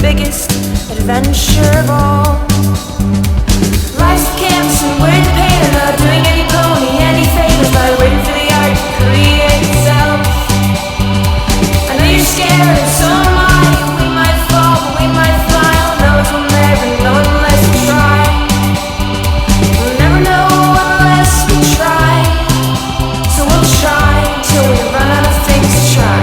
biggest adventure of all. Life's the canvas and we're the painter, not doing any pony any favors by waiting for the art to create itself. I know you're scared and so am I. We might fall, but we might fly. All knows we'll never know unless we try. We'll never know unless we try. So we'll try till we run out of things to try.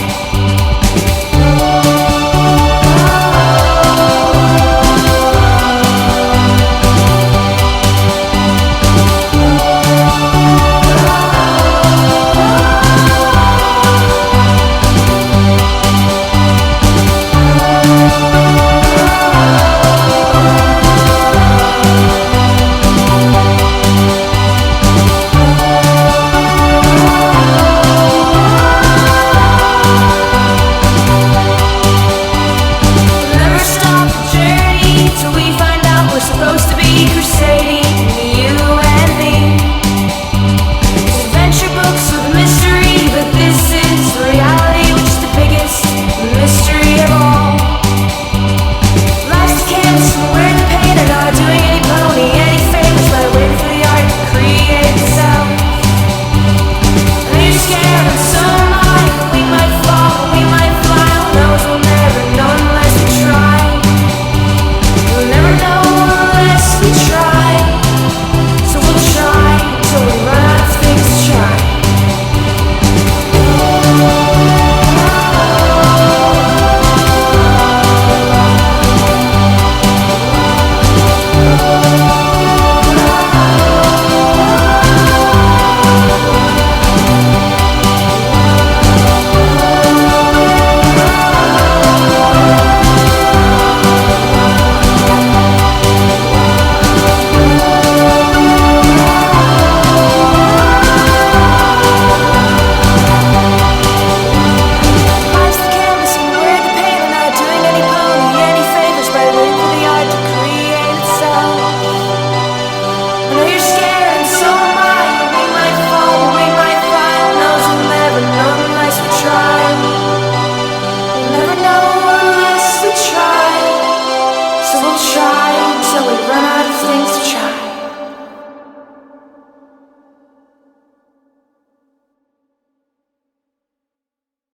Supposed to be crusading, you and me. It's adventure books with a mystery, but this is reality, which is the biggest mystery of all. Life's a canvas and we're the painter, not doing any pony any favors by waiting for the art to create itself. I know you're scared and so am I. We might fall, but we might fly. Who knows, we'll never know unless we try. We'll never know unless we try. So we'll try till we run out of things to try. You're scared.